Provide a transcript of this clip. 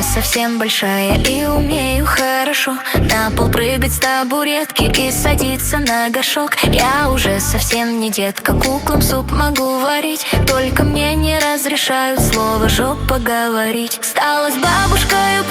уже совсем большая и умею хорошо на пол прыгать с табуретки и садиться на горшок. Я уже совсем не детка, куклам суп могу варить, только мне не разрешают слово жопа говорить. Стала с бабушкой